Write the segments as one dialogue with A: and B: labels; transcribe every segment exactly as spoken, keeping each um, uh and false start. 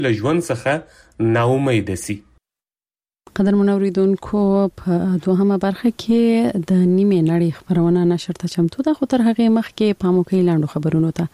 A: له ژوند څخه ناامید سي.
B: قدر منوریدونکو په دوهمه برخه کې د نیمه نړۍ خبرونه نشر ته چمتو ده، خو تر هغه مخکې پامو کوي لاندو خبرونو ته.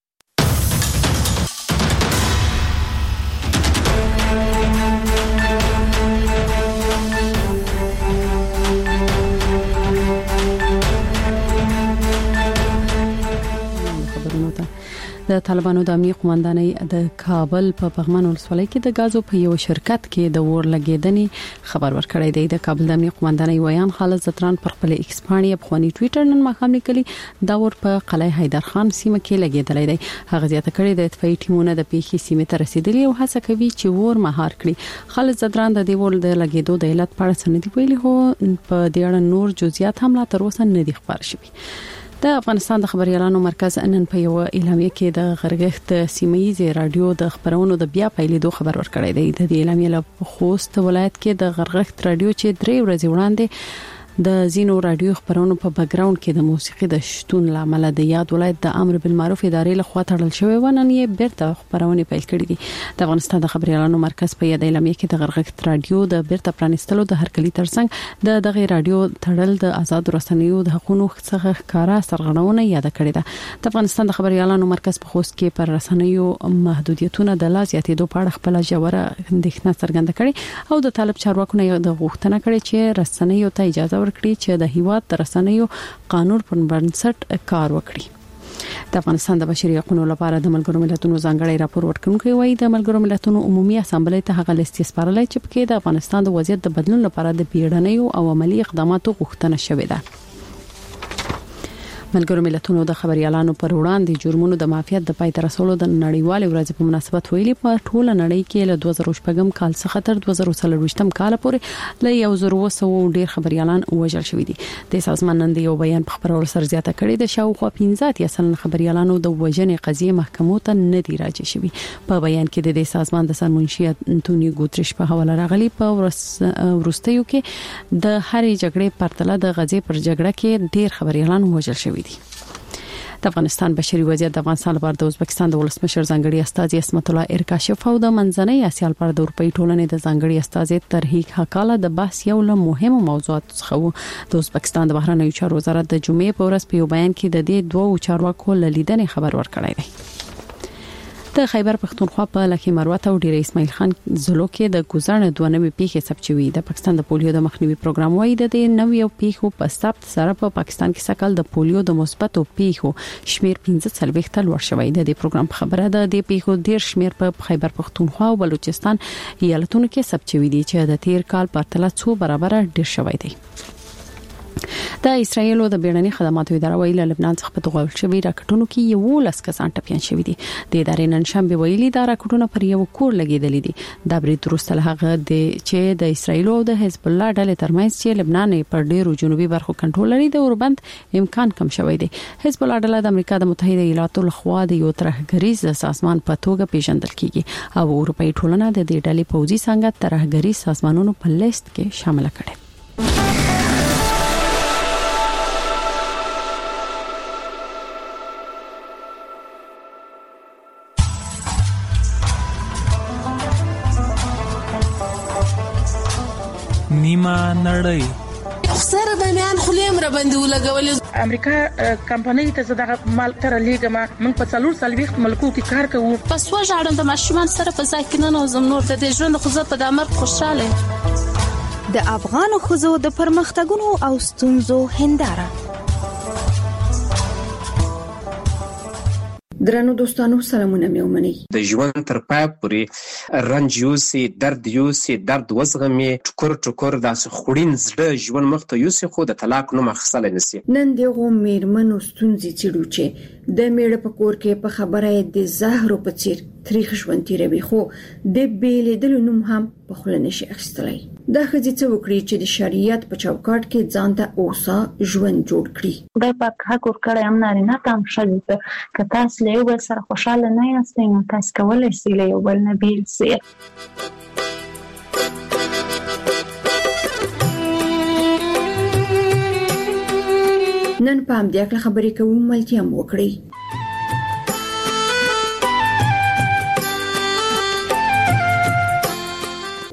B: د طالبانو د امنیت قومندانۍ د کابل په پغمان ولسوالۍ کې د غازو په یو شرکت کې د ور لګیدنې خبر ورکړی دی. د کابل د امنیت قومندانۍ ویان خالد زتران پر خپل ایکس باندې په خونی ټوئیټر نن مخام لیکلي دا ور په قلعه حیدر خان سیمه کې لګیدلی دی. هغه زیاته کړی د اطفائي ټیمونه د پیښې سیمه ته رسیدلی او هڅه کوي چې ور مهار کړي. خالد زتران د دې ور د لګیدو د علت په اړه سندې ویلي هو په دې اړه نور جزئیات هم لا تر اوسه نه دي خبر شوي. د افغانستان د خبريالانو مرکز نن په یو اعلامیه کې د غرغښت سیمایي رادیو د خبرونو د بیا پیلېدو خبر ورکړی دی. د دې اعلامیه له خوست ولایت کې د غرغښت رادیو چې درې ورځې وړاندې د زینو رادیو خبرونو په بیک گراوند کې د موسیقي د شتون لامل د یاد ولایت د امر بالمعروف ادارې له خوا تړل شوی و، نن یې بیرته خبرونه پیل کړې دي. د افغانستان د خبريالانو مرکز په یاد اعلامیه کې د غرغښت رادیو د بیرته پرانستلو د هرکلي ترڅنګ د دغه رادیو تړل د آزاد رسنیو د حقوقو څخه ښکارا سرغړونه یاد کړې ده. د افغانستان د خبريالانو مرکز په خوست کې پر رسنیو محدودیتونه د لا زیاتېدو په اړه خپل جوړه اندېښنه څرګنده کړې او د طالب چارواکو نه د غوښتنه کړې چې رسنیو ته اجازه ورکړي چې د هیواد د رسنیو قانون پر بنسټ کار وکړي. د افغانستان د بشري حقوقو لپاره د ملګرو ملتونو ځانګړی راپور ورکړونکی وایي د ملګرو ملتونو عمومي اسامبلې ته هغه لیست سپارلای چې پکې د افغانستان د وضعیت د بدلون لپاره د بیړنیو او عملی اقداماتو غوښتنه شوې ده. ملګرو ملتونو د خبريالانو پر وړاندې جرمونو د معافیت د پای ته رسولو د نړیوال ورځ په مناسبت ویلي په ټوله نړۍ کې له دوه زره شپږم کال څخه تر دوه زره څلورویشتم کال پورې له یو زر اوه سوه ډیر خبريالان وژل شوي دي. د سازمان نن د یو بیان په خبرولو سره زیاته کړې د شاوخوا پنځه اتیا سلنه خبريالانو د وژنې قضیه محکمو ته نه دی راجع شوی. په بیان کې د دې سازمان د سرمنشي انټونیو ګوتریش په حواله راغلي په ورستیو کې د هرې جګړې پرتله د غزې پر جګړه کې ډیر خبريالان وژل شوي دي. د افغانستان بشري وضعیت د افغانستان لپاره د ازبکستان د ولسمشر ځانګړي استاذ اسمت الله ارکاشف او د منځنۍ اسیا لپاره د اروپאי ټولنې د ځانګړي استاذ ترهیق حقاله د بحث یو له مهمو موضوعاتو څخه و. د ازبکستان د بهرنیو چارو وزارت د جمعې په ورځ په یو بیان کې د دې دوه چارواکو له لیدنې خبر ورکړی دی. د خیبر پختونخوا په لکه مروت او ډیر اسماعیل خان زلو کې د گزارنه دوه نوي پیښې ثبت شوې. د پاکستان د پولیو د مخنیوي پروګرام وايي د دې نوي پیښو په ثبت سره په پاکستان کې سکل د پولیو د مثبتو پیښو شمیر پنځه څلوېښت تل ورشوي. د دې پروګرام په خبره ده د پیښو ډیر شمیر په خیبر پختونخوا او بلوچستان ایالتونو کې ثبت شوې دي چې د تیر کال په پرتله څو برابر ډیر شوی دی. د اسرایل د بیړني خدماتو اداره ویلي لبنان څخه په دغه شوی راکټونو کې یو لس کسان ټپيان شوی دي. د ادارې نن شنبه ویلي دا راکټونه پر یو کور لګیدل دي. دا برید وروسته هغه د چې د اسرایل او د حزب الله ډلې ترمنځ چې لبنان پر ډیرو جنوبي برخو کنټرول لري د اوربند امکان کم شوی دی. حزب الله ډله د امریکا د متحده ایالاتو لخوا د یو ترهګریز سازمان په توګه پیژندل کیږي او اروپאי ټولنه د دې ډلې پوځي څنګه ترهګریز سازمانونو په لیست کې شامل کړي.
C: نیمه نړۍ
D: سره د میان خلیم را باندې ولګول.
E: امریکا کمپنۍ ته زداغه مال تر لیګما من په څلور سلويخت ملکو کې کار کوو.
D: پس وژاړم د ماشومان سره په ځای کې نه نوزم نور د دې ژوند خو زه په دامر خوشاله.
F: د افغان خوځو د پرمختګونو او ستونزو هنداره.
G: درنو دوستانو سلامونه مې ومني.
H: د ژوند تر پای پورې رنج یوسي، درد یوسي، درد وزغمي، ټکر ټکر داسې خوړین زړه ژوند مخته یوسي خو د طلاق نوم اخیستل نشي.
G: نن دغه میرمنو ستونزې څیړو چې د میړه په کور کې په خبره د زهرو په څیر تاریخ ژوند تیروي خو د بیلیدل نوم هم په خله نشي اخیستلای. دا خځې څه وکړي چې د شریعت په چوکاټ کې ځان ته اوسه ژوند جوړ کړي.
I: دا پاک حق ورکړی هم نارینه ته هم ښځې ته که تاسو له یو بل سره خوشحاله نه یاستئ نو تاسو کولی شئ له یو بل نه بیل شئ.
G: نن په همدې اړه خبرې کوو، ملتیا مو وکړئ.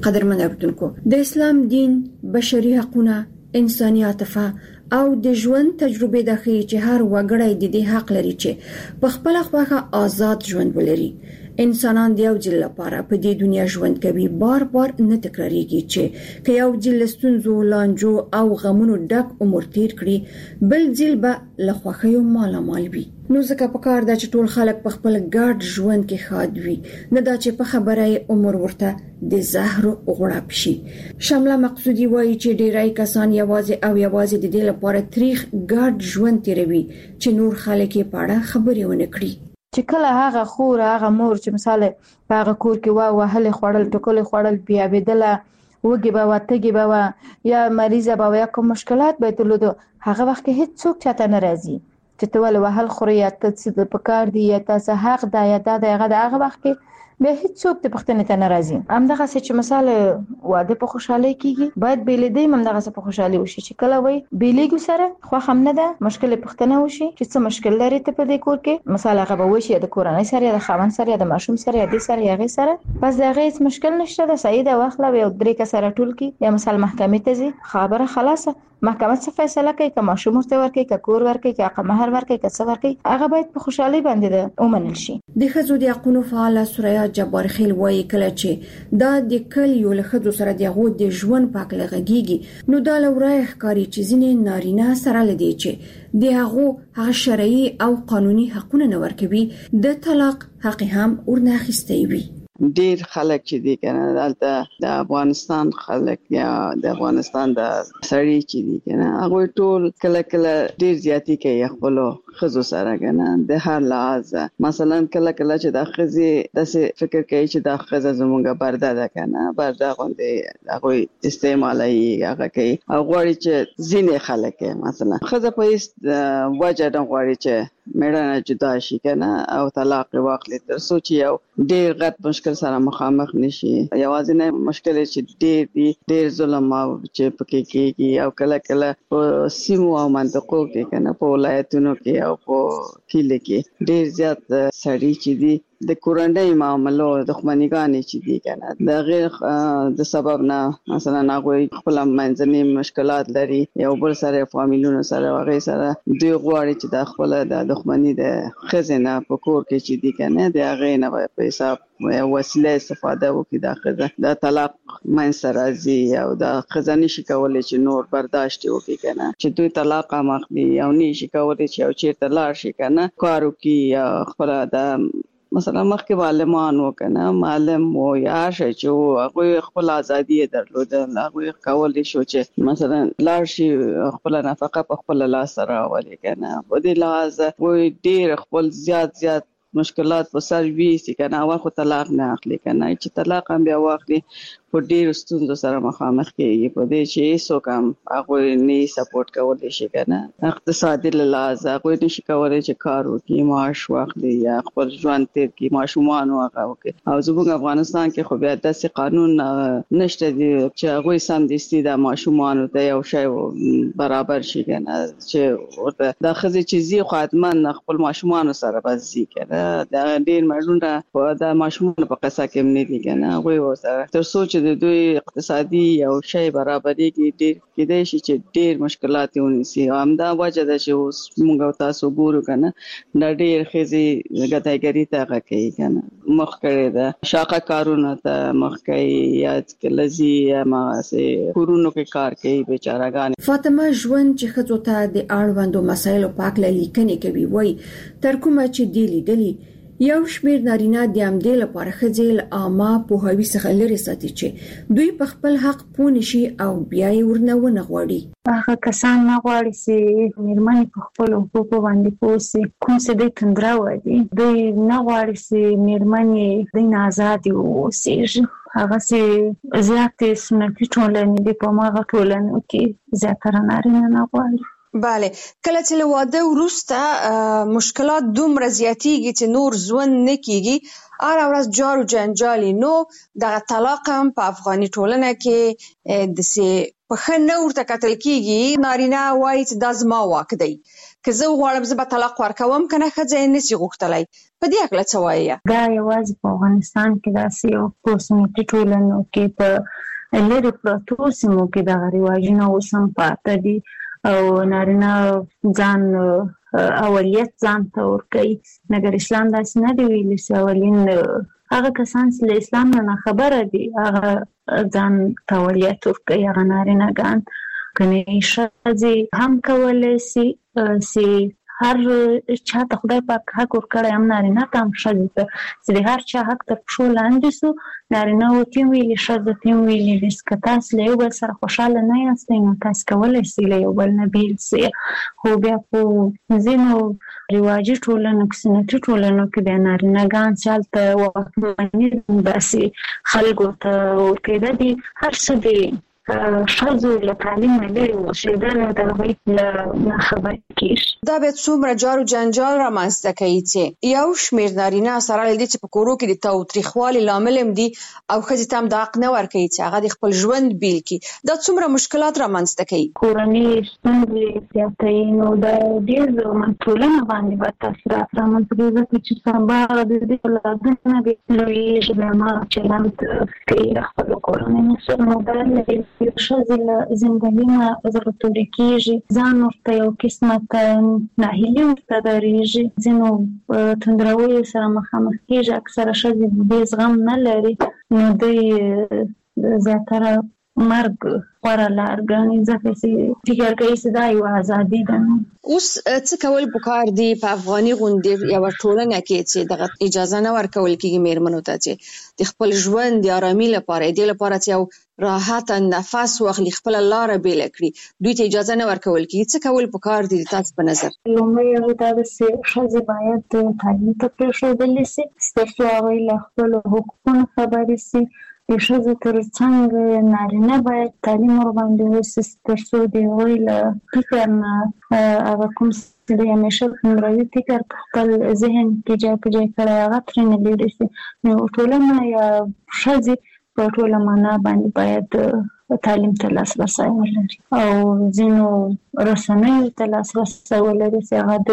G: قدرمن اردوونکو د اسلام دین بشري حقوقونه انساني عاطفه او د ژوند تجربه د خي چې هر وګړی د دې حق لري چې په خپل خواخه آزاد ژوند ولري. انسانان د یو ځل لپاره په دې دنیا ژوند کوي، بار بار نه تکراریږي چې که یو ځل ستونزو لانجو او غمونو ډک عمر تیر کړي بل ځل به له خوښیو مالا مال وي. نو ځکه په کار دا چې ټول خلک په خپل ګډ ژوند کې ښاد وي، نه دا چې په خبره عمر ورته د زهر غړپ شي. شامله مقصودی وایي چې ډیری کسان یوازې او یوازې د دې لپاره تاریخ ګډ ژوند تیروي چې نور خلک یې پاړه خبرې ونه کړي.
J: چې کله هغه خور هغه مور چې مثال په هغه کور کې وا وهل خوړل ټکول خوړل بیا بدله وګي به واتګي به یا مریضه به یا کوم مشکلات به تلودو، هغه وخت کې هیڅ څوک چاته ناراضي چې ته ول وهل خوري یا ته څه په کار دی یا تاسو حق دا یا دا هغه د هغه وخت کې به هیڅ څوک د پښتنې ته ناراضي. همدغه چې مثال واده په خوشحالي کیږي باید بیلیدې همدغه په خوشحالي وشي چې کله وای بیلیګو سره خو هم نه ده مشکل پښتنه وشي چې څه مشکل لري ته په دې کور کې مثال هغه به وشي د کورنۍ سره یا د خاوند سره یا د ماشوم سره یا د سره یا غي سره بس دغه هیڅ مشکل نشته ده. سعید واخله یو درې کسره ټول کی یا مثال محکمې ته ځي خبره خلاصه محکمه څه فیصله کوي که ماشوم ورته ورکړي که کور ورکړي که حق مہر ورکړي که څه ورکړي هغه باید په خوشحالي باندې ده ومنل شي.
G: د خزو د حقوقو فعال سوریا جبار خیل وایي کله چې دا د کلیو له خزو سره د غو د ژوند پاک لغږیږي نو دا لورای ښکاری چې ځینې نارینه سره لدی چې د هغه هغه شرعي او قانوني حقوقونه نه ورکوي د طلاق حق هم ورناخستي وي.
K: ډیر خلک چې دي کنه دلته د افغانستان خلک یا د افغانستان د سړی چې دي کنه هغه ټول کله کله ډیر زیاتی کوي خپل خزو سره کنه د هر لحاظ مثلا کله کله چې د خزي د فکر کوي چې د خزه زمونږه برده ده کنه برده غوندې هغه استعمالي هغه کوي او غواړي چې زینې خلک مثلا خزه په هیڅ وجه نه غواړي چې مېړه جدا شي کنه او طلاق واخلي تر سوچ یو ډیر غټ مشکل سره مخامخ نشي. یوازې نه مشکل چې ډیر دي ډیر ظلم او چې پکې کېږي او کله کله په سیمو او منطقو کې کنه په ولایتونو کې او په کلی کې ډیر زیات سړي چې دي د کورنۍ معاملو دښمنیګانې چې دي کنه د غیر د سبب نه مثلا هغه خپل منځني مشکلات لري یو بل سره فامیلونو سره هغه سره دوی غواړي چې د خپل د دښمنۍ د خزینه په کور کې چې دي کنه د هغه نه په حساب وسیله استفاده وکړي د خزه د طلاق من سره زی او د خزاني شي کولای چې نور برداشت وکړي کنه چې دوی طلاق مخدي او نشي کولای چې او چیرته لاړ شي کنه کارو کې خپل د مثلا مخکې معلمان وکنه معلم و یا شي چې هغه خپل ازادي درلوده هغه کولای شو چې مثلا لاړ شي خپل نفقه په خپل لاس سره ولي کنه په دې لحاظ و ډیر خپل زیات زیات مشکلات په سر وی سي کنه او خو طلاق نه اخلي کنه چې طلاق هم بیا واخلي په ډیر ستونزو سره مخامخ کېږي په دې چې هیڅ کم هغه نه سپورټ کولای شي کنه اقتصادي لحاظ هغه نشي کولای چې کار وکړي معاش واخلي یا خپل ژوند تیر کړي ماشومان هغه وکړي او زموږ افغانستان کې خو بیا داسې قانون نشته دی چې هغه سم دستي د ماشومان ته یو شی برابر شي کنه چې ورته د خزي چیزي خدمت خپل ماشومان سره بزي کنه د ډیر مړونه د ماشومان په قصه کې نه دي کنه هغه سره تر سوچ د دوی اقتصادي او شی برابرۍ کې ډیر کېدای شي چې ډیر مشکلات ونیسي همدا وجه ده چې اوس موږ تاسو ګورو کنه د ډیر خزي غتایګری ته کوي کنه مخ کړی ده شاقه کارونه ته مخ کوي یا کلزي یا ما سه کورونو کې کار کوي بیچارهګان.
G: فاطمه ژوند چې خزو ته د اړوندو مسایلو پاک لیکنې کوي وای تر کومه چې دی لیدلی یو شمیر نارینه د امدې لپاره خځل عامه پوهاوی څخه لري ساتي چې دوی په خپل حق پوه شي او بیا یې ورنه ونه غواړي.
I: هغه کسان نه غواړي چې میرمنې په خپل حقوقو باندې پوه شي کوم څه د تندرا ودی دوی نه غواړي چې میرمنې د آزادي اوسېږي هغه چې زیات سنتي ټولنې د په ماغه ټولنې کې زیاتره نارینه نه غواړي.
L: بله کله چې له واده وروسته مشکلات دومره زیاتیږي چې نور ژوند نه کیږي هر ورځ جار او جنجالي. نو دغه طلاق هم په افغاني ټولنه کې د سي په خنه ورته کتل کیږي. نارینه وایي چې دا زما واک دی، که زه غواړم زه به طلاق ورکوم کنه ښځه یې نشي غوښتلی. په دې هکله څه وایي؟
I: دا یوازې په افغانستان کې داسې یو په سنتي ټولنو کې په لرې پرتو سیمو کې دغه رواجونه اوس هم پاته دي او نارینه ځان اولیت ځان ته ورکوي. مګر اسلام داسې نه دی ویلي چې اولین هغه کسان چې له اسلام نه خبره دي هغه ځان ته اولیت ورکوي، هغه نارینه ګان. کنې ښځې هم کولی شي چې هر چا ته خدای پاک حق ورکړی، هم نارینه ته هم ښځې ته، چې د هر چا حق تر پښو لاندې سو. نارینه ورته ویلي، ښځه ته ویلي دي که تاسو له یو بل سره خوشحاله نه یاستئ نو تاسو کولی شئ له یو بل نه بیل شئ. خو بیا په ځینو رواجي ټولنو کې سنتي ټولنو کې بیا نارینه ګان چې هلته واکمني داسې خلکو ته ورکېده دي. هر څه دي ښځو له تعلیم نه لرې اوسېدل د هغوی نه خبرې کېږي.
L: دا بیا څومره جار و جنجال رامنځته کوي چې یو شمېر نارینه سره له دې چې په کورو کې د تاوتریخوالي لامل هم دي او ښځې ته هم دا حق نه ورکوي چې هغه د خپل ژوند بیل کړي. دا څومره مشکلات رامنځته کوي.
I: کورنۍ ستونزې زیاتوي. نو د ډېر زیات ټولنه باندې به تاثیرات رامنځته کوي ځکه چې سبا د دې اولادونه بې لویېږي، بیا هماغه چلند کوي د خپلو کورنیو سره. نو دا لري ښځې له زندګي نه زړه تورې کېږي، ځان ورته یو قسمت ناهیلي ورته ډارېږي، ځینو تندرویو سره مخامخ کېږي. اکثره ښځې دې زغم نه لري نو دوی زیاتره مرګ غوره لار ګڼي ځکه چې فکر کوي چې دا یوه ازادي ده.
L: اوس څه کول پکار دي په افغاني غوندې یوه ټولنه کې چې دغه اجازه نه ورکول کېږي مېرمنو ته چې د خپل ژوند د ارامي لپاره دې لپاره چې یو راحته نفس واخلي، خپله لاره بیله کړي، دوی ته اجازه نه ورکول کېږي. څه کول پکار دي تاسو په نظر؟
I: لومړی هغه دا ده چې ښځې باید تعلیم ته پرېښودلې شي تر څو هغوی له خپلو حقوقونو خبرې شي. د ښځو تر څنګ نارینه باید تعلیم ورباندې وشي تر څو د هغوی له فکر نه هغه کوم چې د همیشه خمروي فکر په خپل ذهن کې ځای په ځای کړی هغه ترېنه لرې شي. نو ټولنه یا ښځې په ټوله معنا باندې باید تعلیم ته لاسرسی ولري او ځینو رسنیو ته لاسرسی ولري چې هغه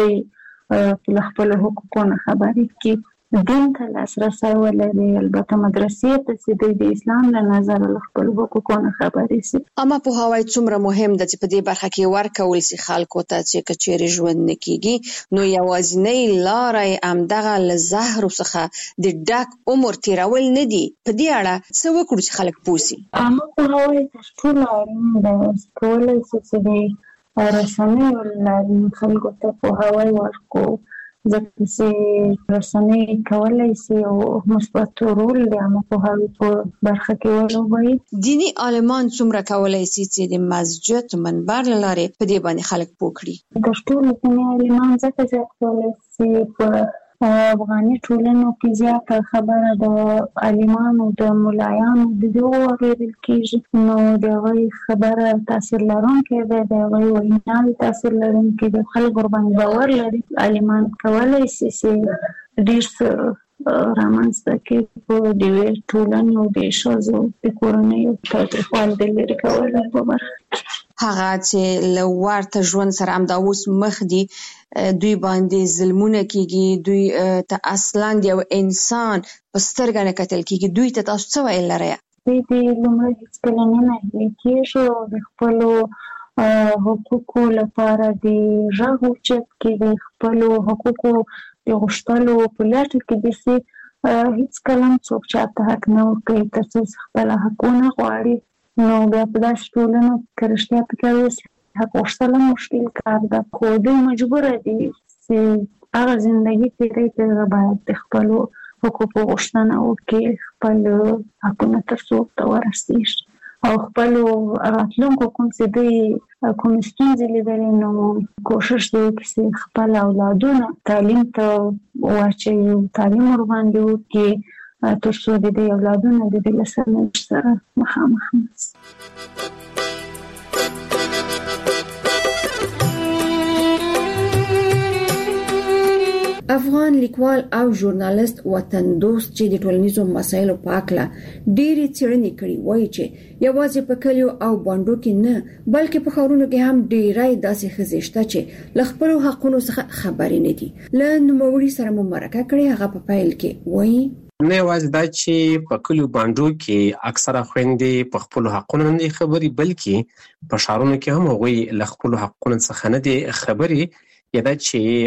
I: دوی له خپلو حقوقو نه خبرې کړي. دین ته لاسرسی ولري، البته مدرسې ته چې دوی د اسلام له نظره له خپلو حقوقو نه خبرې شي.
L: عامه پوهاوی څومره مهم ده چې په دې برخه کې ورکول شي خلکو ته چې که چیرې ژوند نه کېږي نو یوازینۍ لاره یې همدغه له زهرو څخه د ډک عمر تېرول نه دي. په دې اړه څه وکړو چې خلک پوه شي؟
I: عامه پوهاوی تر ټولو اړین ده. کولی شي چې د رسنیو له لارې خلکو ته پوهاوی ورکړو ځکه چې رسنۍ کولی شي یو مثبت رول د عامه پوهاوي په برخه کې ولوبوي.
L: دیني عالمان څومره کولی شي چې د مسجد منبر له لارې په دې باندې خلک پوه کړي؟
I: تر ټولو دیني عالمان ځکه زیات کولی شي په افغاني ټولنو کې زیاته خبره د عالمانو د ملایانو د دغو اورېدل کېږي. نو د هغوی خبره تاثیر لرونکې ده، د هغوی ویناوې تاثیر لرونکې ده، خلک ورباندې باور لري. عالمان کولی شي چې ډېر څه رامنځته کړي په د یوې ټولنې او د ښځو د کورنیو تاوتریخوالي د لرې کولو په برخه کې.
L: هغه چې له ورته ژوند سره همدا اوس مخ دي دوی باندې ظلمونه کېږي، دوی ته اصلا د یو انسان په سترګه نه کتل کېږي، دوی ته تاسو څه ویل لرئ؟
I: دوی د لومړی هېڅکله نه ناهیلي کېږي او د خپلو حقوقو لپاره د غږ اوچت کړي، د خپلو حقوقو د غوښتلو په لټه کې دي چې هېڅکله هم څوک چاته حق نه ورکوي تر څو خپله حق ونه غواړي. نو بیا په داسې ټولنو کې که رښتیا فکر وشي حق غوښتل هم مشکل کار ده، خو دوی مجبوره دي چې هغه زندګي تېروي چې باید د خپلو حقوقو غوښتنه وکړي، خپل حقونه تر څو ورته ورسېږي او خپلو راتلونکو کوم چې دوی کوم ستونزې لیدلې نو کوشش دی وکړي چې خپل اولادونه تعلیم ته واچوي او تعلیم ورباندې وکړي تر څو د دې اولادونه د دې له سرنوشت سره مخامخ نه شي.
G: افغان لیکوال او ژورنالیست وطن دوست چې د ټولنیزو مسایلو په اړه ډېری څېړنې کړې وایي چې یوازې په کلیو او باندو کې نه بلکې په ښارونو کې هم ډېرای داسې ښځې شته چې له خپلو حقونو څخه خبرې نه دي. له نوموړي سره مو مرکه کړې، هغه په پیل کې وایي
H: نه یوازې دا چې په کلیو باندو کې اکثره خويندې په خپلو حقونو نه خبري بلکې په ښارونو کې هم هغوی له خپلو حقونو څخه نه دي خبري، یا دا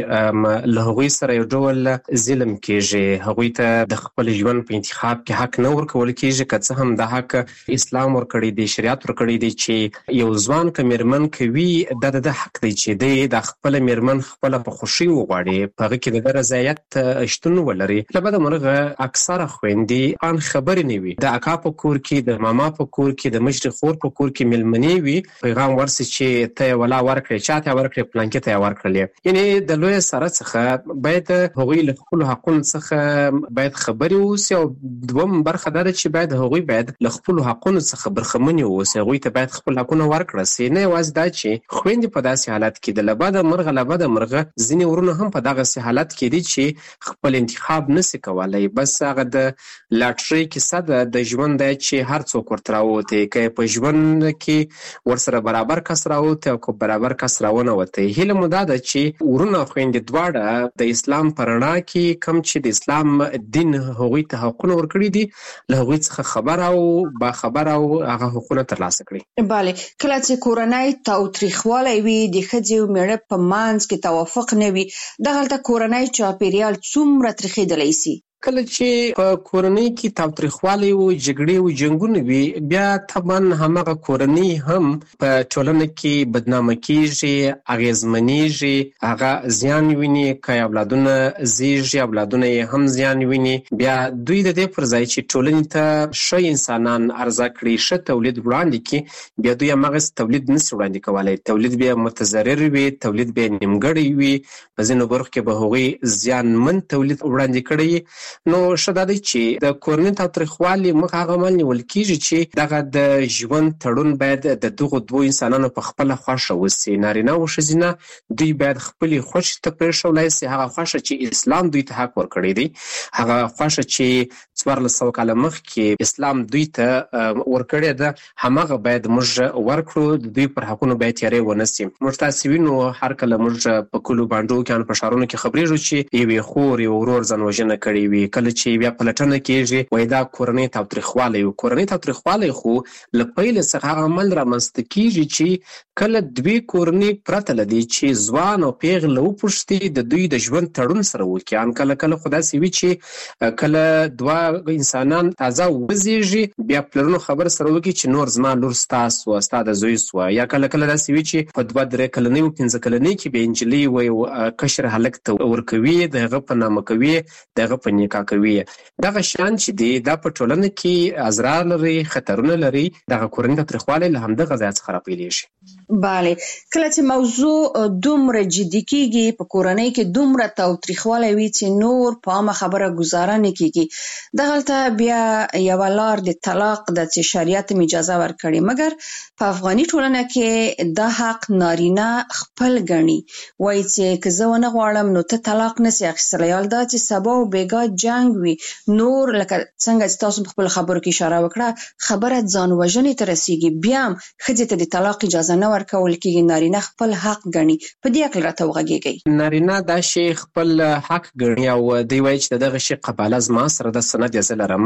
H: چې له هغوی سره یو ډول ظلم کېږي، هغوی ته د خپل ژوند په انتخاب کې حق نه ورکول کېږي، که څه هم د حق اسلام ورکړی دی، شریعت ورکړی دی چې یو ځوان که میرمن کوي دا د حق دی چې دی د خپل میرمن خپل په خوشي وغواړي، په هغه کې د رضایت شتون ولري. له بده مرغه اکثره خويندې ان خبرې نه وي، د اکا په کور کې، د ماما په کور کې، د مشر خور په کور کې ملمنې وي، پیغام ورسي چې ته ولا ورکړې، چاته ورکړې، پلانکې ته ورکړلې. یعنی د لوی سره څخه باید هغوی له خپل حقونو څخه باید خبري ووسي، او دوم برخه دا چې باید هغوی باید له خپل حقونو څخه برخمنې ووسي، هغوی ته باید خپل حقونه ورکړل سي. نه یوازې دا چې خويندې په داسې حالت کې د لبده مرغه لبده مرغه ځینې ورونه هم په دغه حالت کې دي چې خپل انتخاب نشي کولای، بس هغه د لاټري کې صد د ژوند دی چې هر څوک ورته راوته، کې په ژوند کې ورسره برابر کس راوته او کو برابر کس راونه وته. هیله مو دا ده چې ورونه خويندې دواړه د اسلام پرنا کې کم چې د اسلام دین هغوی ته حقونه ورکړي دي، له هغوی څخه خبر او با خبر او هغه حقونه ترلاسه کړي.
L: بله، کله چې کورنۍ تاوتریخوالی وي، د ښځې او میړه په منځ کې توافق نه وي، دغلته کورنۍ چاپیریال څومره تریخېدلی سي؟
H: کله چې په کورنۍ کې تاوتریخوالی او جګړې او جنګونه وي، بیا طبعا همغه کورنۍ هم په ټولنه کې بدنامه کیږي، اغیزمنېږي، هغه زیان ویني، که اولادونه زیږي اولادونه یې هم زیان ویني. بیا دوی د دې پر ځای چې ټولنې ته ښه انسانان عرضه کړي، ښه تولید وړاندې کړي، بیا دوی همغسې تولید نشي وړاندې کولی، تولید بیا متضرر وي، تولید بیا نیمګړی وي، په ځینو برخو کې به هغوی زیانمن تولید وړاندې کړی. نو ښه دا دی چې د کورنۍ تاوتریخوالي مخ هغه عمل نیول کېږي چې دغه د ژوند تړون باید د دغو دوو انسانانو په خپله خوښه وسي، نارینه او ښځینه، دوی باید خپلې خوښې ته پرېښولی سي، هغه خوښه چې اسلام دوی ته حق ورکړی دی، هغه خوښه چې څوارلس سوه کاله مخکې اسلام دوی ته ورکړې ده، همغه باید موږ ورکړو، د دوی پر حقونو باید تیاری ونه سي. موږ تاسې وینو هر کله موږ په کلو باندو کې په ښارونو کې خبرېږو چې یوې خور یو ورور ځانوژنه کړې وي، کله چې بیا پلټنه کېږي وایي دا کورنۍ تاوتریخوالی و. کورنۍ تاوتریخوالی خو له پیله څخه هغه عمل رامنځته کېږي چې کله دوی کورنۍ پرته له دې چې ځوان او پیغله وپوښتي د دوی د ژوند تړون سره وکړي. ان کله کله خو داسې وي چې کله دوه انسانان تازه وزېږي، بیا پلرونو خبر سره وکړي چې نور زما لور ستا سوه، ستا د زوی سوه، یا کله کله داسې وي چې په دوه درې کلنۍ و پنځه کلنۍ کې بیا نجلۍ وایي کشر هلک ته ورکوي، د هغه په نامه کوي، د هغه په نکاح کوي. دغه شیان چې دی دا په ټولنه کې اضرار لري، خطرونه لري، دغه کورنۍ تاوتریخوالی له همدغه ځایه څخه راپیلېږي.
L: بله، کله چې موضوع دومره جدي کېږي، په کورنۍ کې دومره تاوتریخوالی وي چې نور په عامه خبره ګزاره نه کېږي، دغلته بیا یوه لار د طلاق ده چې شریعت هم اجازه ورکړې، مګر په افغاني ټولنه کې دا حق نارینه خپل ګڼي، وایي چې که زه ونه غواړم نو ته طلاق نسي اخیستلی، حال دا چې سبا و بېګا جنګ وي، نور لکه څنګه چې تاسو په خپلو خبرو کې اشاره وکړه، خبره ځان وژنې ته رسېږي، بیا هم ښځې ته د طلاق اجازه نه ورکول کېږي، نارینه خپل حق ګڼي. په دې هکله راته وغږېږئ.
H: نارینه دا شی خپل حق ګڼي او دوی وایي چې د دغه شي قباله زما سره د سند یې زه لرم.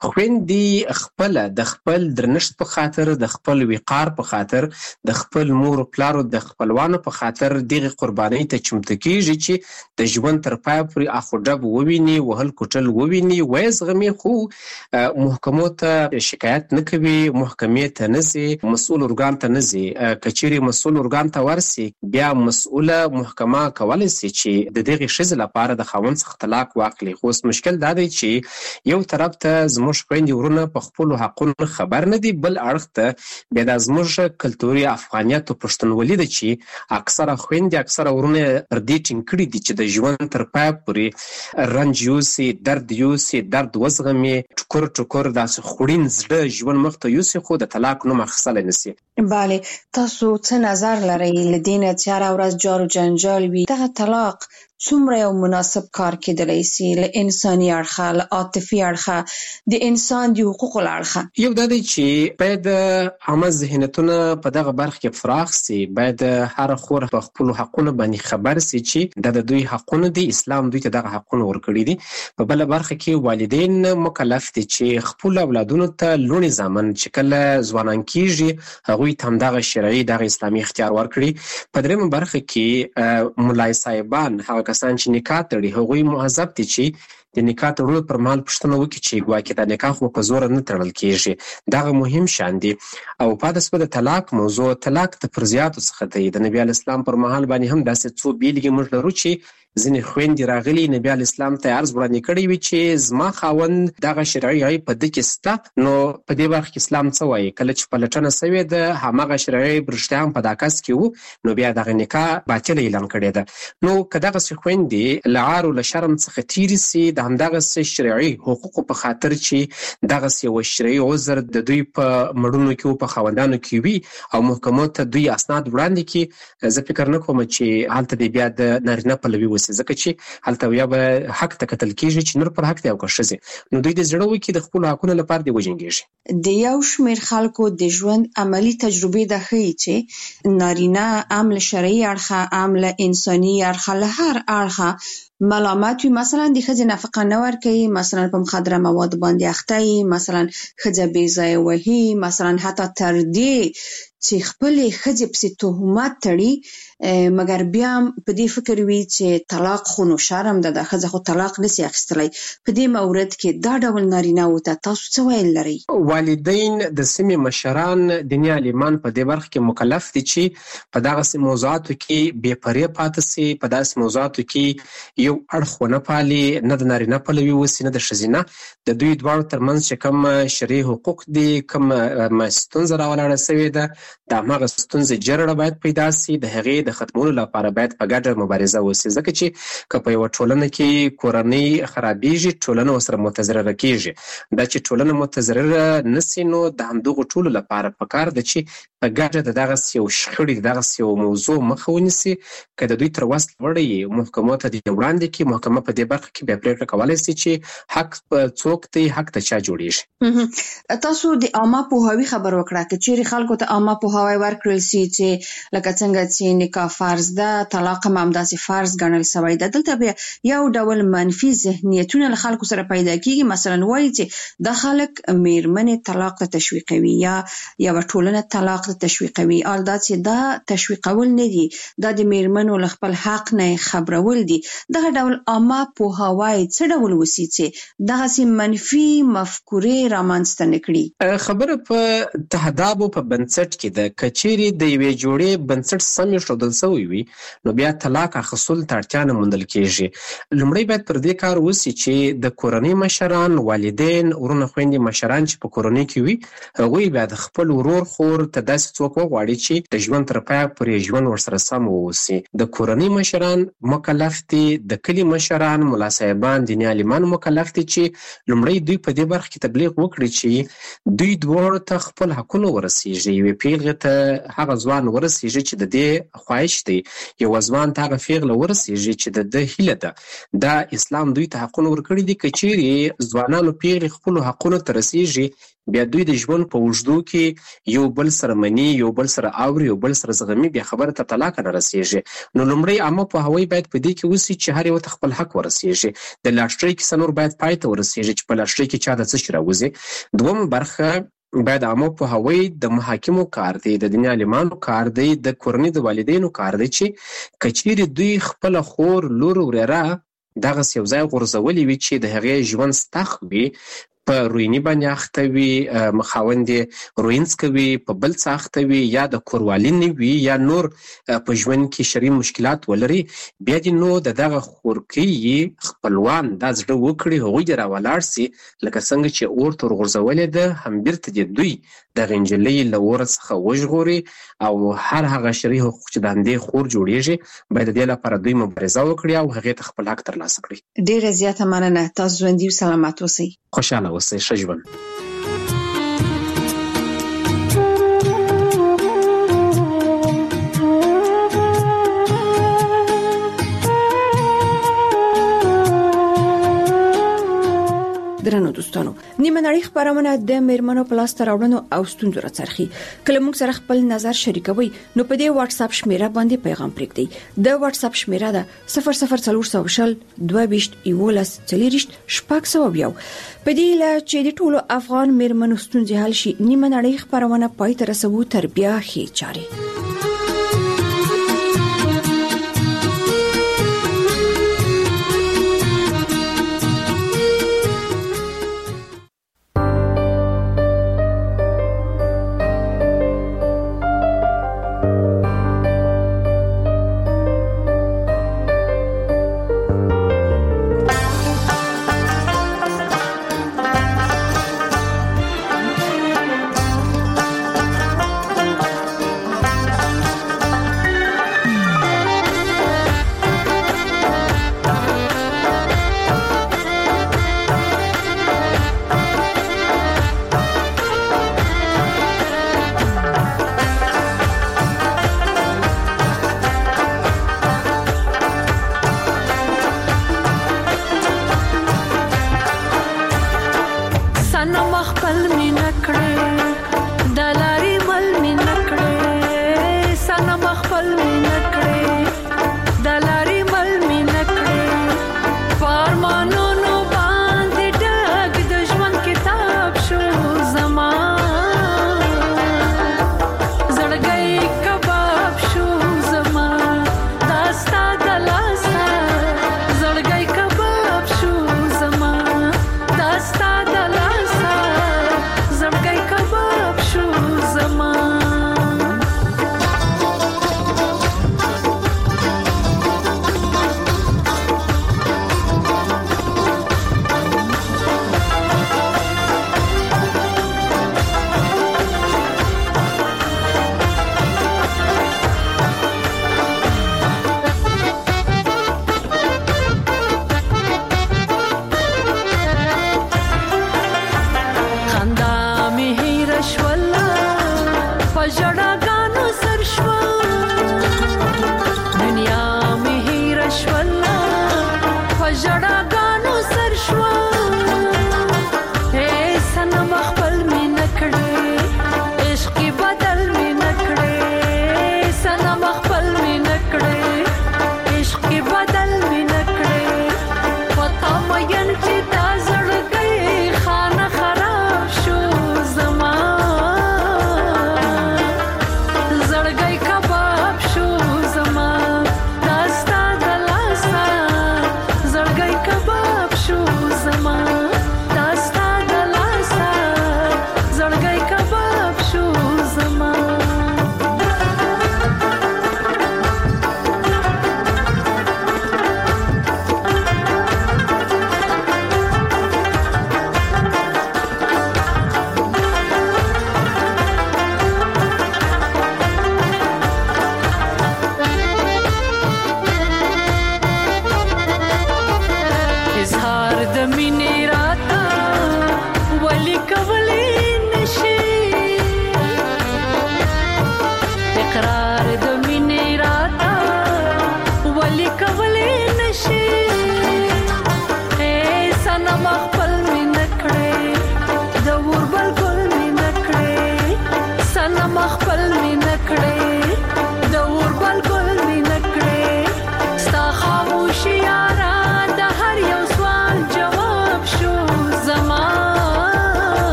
H: خویندې خپله د خپل درنښت په خاطر، د خپل وقار په خاطر، د خپل مور و پلارو د خپلوانو په خاطر دغې قربانۍ ته چمتو کېږي چې د ژوند تر پایه پورې اخ و ډب وویني، وهل کوټل وویني، ویې زغمي، خو محکمو ته شکایت نه کوي، محکمې ته نه ځي، مسؤل ارګان ته نه ځي. که چیرې مسؤل ارګان ته ورسي، بیا مسؤله محکمه کولی سي چې د دغې ښځې لپاره د خاوند څخه طلاق واخلي. خو اوس مشکل دا دی چې یو طرف ته زموږ خویندې ورونه په خپلو حقونو خبر نه دي، بل اړخ ته بیا دا زموږ کلتوري افغانیت او پښتونولي ده چې اکثره خویندې اکثره ورونه پر دې ټینګ کړي دي چې د ژوند تر پایه پورې رنج یوسي، درد یوسي، درد وزغمي، ټکر ټکر داسې خوړین زړه ژوند مخ ته یوسي، خو د طلاق نوم اخیستلی نسي.
L: بله، تاسو څه نظر لرئ له دې نه چې هره ورځ جار و جنجال وي؟ دغه طلاق څومره یو مناسب کار کېدلی سي له انساني اړخه، له عاطفي اړخه، د انسان د حقوقو له اړخه؟
H: یو دا دی چې باید عامه ذهنیتونه په دغه برخه کې فراخ سي. باید هر خور په خپل حقونو باندې خبر سي چې دا د دوی حقونه دي، اسلام دوی ته دغه حقونه ورکړي دي. په بل برخه کې والدین مکلف دي چې خپل اولادونو ته لوڼې زامن چې کله ځوانان کیږي هغوی ته هم دغه شرعي دغه اسلامي اختیار ورکړي. په درېیمه برخه کې ملای صاحبان هغه کسان چې نکاح تړي هغوی مؤظف دي چې د نکاح تړلو پر مهال پوښتنه وکړي چې ګواکې دا نکاح خو په زوره نه تړل کیږي. دغه مهم شان دي. او پاتې شوه د طلاق موضوع. طلاق د فرضیاتو څخه دی. د نبي علیه السلام پر مهال باندې هم داسې څو بیلګې موږ لرو چې ځینې خویندې راغلي نبي علیه السلام ته عرض وړاندې کړی وي چې زما خاوند دغه شرعي عیب په ده کې شته. نو په دې برخه کې اسلام څه وایي؟ کله چې پلټنه سوې ده هماغه شرعي عیب رښتیا هم په دا کس کې و نو بیا دغه نکاح باطله اعلان کړې ده. نو که دغسې خویندې له عار او له شرم څخه تېرې سي د همدغسې شرعي حقوقو په خاطر چې دغسې یو شرعي عذر د دوی په مړونو کې و په خاوندانو کې وي او محکمو ته دوی اسناد وړاندې کړي، زه فکر نه کوم چې هلته دې بیا د نارینه پلوي وسي، ځکه چې هلته یا به حق ته کتل کېږي چې نور پر حق دی او که ښځې، نو دوی د زړه وکړي د خپلو حقونو لپاره دې وجنګېږي.
L: د یو شمېر خلکو د ژوند عملي تجربې دا ښیي چې نارینه ام له شرعي اړخه ام له انساني اړخه له هر اړخه ملامت وي. مثلا د ښځې نفقه نه ورکوي، مثلا په مخدره مواد باندې اخته وي، مثلا ښځه بې ځایه وهي، مثلا حتی تر دې چې خپلې ښځې پسې تهمت تړي، مګر بیا هم په دې فکر وي چې طلاق خو نو شرم ده، دا ښځه خو طلاق نسي اخیستلی. په دې مورد کې دا ډول نارینه‌وو ته تاسو څه ویل لرئ؟
H: والدین د سیمې مشران دیني عالمان په دې برخه کې مکلف دي چې په دغسې موضوعاتو کې بې پرې پاتې سي، په داسې موضوعاتو کې یو اړخ ونه پالي، نه د نارینه پلوي وسي نه د ښځینه. د دوی دواړو ترمنځ چې کوم شرعي حقوق دي، کوم ستونزه راولاړه سوې ده، د هماغه ستونزې جرړه باید پیدا سي، د هغې د ختمولو لپاره باید په ګډه مبارزه وسي. ځکه چې که په یوه ټولنه کې کورنۍ خرابېږي ټولنه ورسره متضرره کېږي. دا چې ټولنه متضرره نه سي نو د همدغو ټولو لپاره پکار ده چې په ګډه د دغسې یو شخړې د دغسې یو موضوع مخه ونیسي. که د دوی تر وس لوړی محکمو ته دې وړاندې کړي، محکمه په دې برخه کې بیا پرېکړه کولی سي چې حق څوک دی، حق ته چا جوړېږي.
L: تاسو د عامه پوهاوي خبر وکړه که چیرې خلکو ته عامه پوهاوی ورکړل سي چې لکه څنګه چې نکاح فرض ده، طلاق هم همداسې فرض ګڼل سوی ده. دلته بیا یو ډول منفي ذهنیتونه له خلکو سره پیدا کېږي. مثلا وایي چې دا خلک میرمنې طلاق ته تشویقوي یا یوه ټولنه طلاق ته تشویقوي. حال دا چې دا تشویقول نه دي، دا د میرمنو له خپل حق نه خبرول دي. دغه ډول عامه پوهاوی څه ډول وسي چې دغسې منفي مفکورې رامنځته نه کړي؟
H: خبره په تهدابو په بنسټ کې ده. که چیرې د یوې جوړې بنسټ سم ایښودل سوی وي نو بیا طلاق اخیستلو ته اړتیا نه موندل کېږي. لومړی باید پر دې کار وسي چې د کورنۍ مشران، والدین، ورونه خویندې مشران چې په کورنۍ کې وي هغوی بیا د خپل ورور خور ته داسې څوک وغواړي چې د ژوند تر پایه پورې ژوند ورسره سم واوسي. د کورنۍ مشران مکلف دي، د کلي مشران، ملا صاحبان، دیني عالمان مکلف دي چې لومړی دوی په دې برخه کې تبلیغ وکړي چې دوی دواړو ته خپل حقونه ورسیږي. یوې پیغلې ته هغه ځوان ورسیږي چې د دې خواهش دی، یو ځوان ته هغه پیغله ورسیږي چې د ده هیله ده. دا اسلام دوی ته حقونه ورکړي دي. که چیرې ځوانانو پیغلې خپلو حقونو ته رسیږي بیا دوی د ژوند په اوږدو کې یو بل سره مني، یو بل سره اوري، یو بل سره زغمي، بیا خبره ته طلاق نه رسیږي. نو لومړی عامه پوهاوی باید په دې کې وسي چې هر یو ته خپل حق ورسیږي. د لاټرۍ کیسه نور باید پای ته ورسیږي چې په لاټرۍ کې چا د څه شي راوځي. دویمه برخه باید عامه پوهاوی د محاکمو کار دی، د دیني عالمانو کار دی، د کورنۍ د والدینو کار دی چې که چیرې دوی خپله خور، لور، ورېره دغسې یو ځای غورځولي وي چې د هغې ژوند ستخ وي، په رویني باندې اخته وي، خاوند یې روینځ کوي، په بل څه اخته وي، یا د کوروالي نه وي، یا نور په ژوند کې شرعي مشکلات ولري، بیا دې نو د دغه خورکۍ خپلوان دا زړه وکړي هغوی دې راولاړ سي لکه څنګه چې اور ته ورغورځولې ده هم بیرته دې دوی دغه نجلۍ له اوره څخه وژغوري او هر هغه شرعي حقوق چې د همدې خور جوړېږي باید د دې لپاره دوی مبارزه وکړي او هغې ته خپل حق ترلاسه کړي.
L: ډېره زیاته مننه. تاسو ژوندي او سلامت اوسئ.
H: خوشحاله اوسئ. ښه ژوند.
G: پښتنو. نیمه نړۍ خبرونه د میرمنو په لاس راوړنو او ستونزو راڅرخي. کله موږ سره خپل نظر شریکوي نو په دې واتس اپ شمیره باندې پیغام پرېږدئ. د واتس اپ شمیره ده صفر صفر څلور سوه شل دوه ویشت یولس څلوېښت شپږ سوه یو. په دې لا چې د ټولو افغان میرمنو ستونزې حل شي نیمه نړۍ خبرونه پای ته رسوو تر بیا ښې چارې.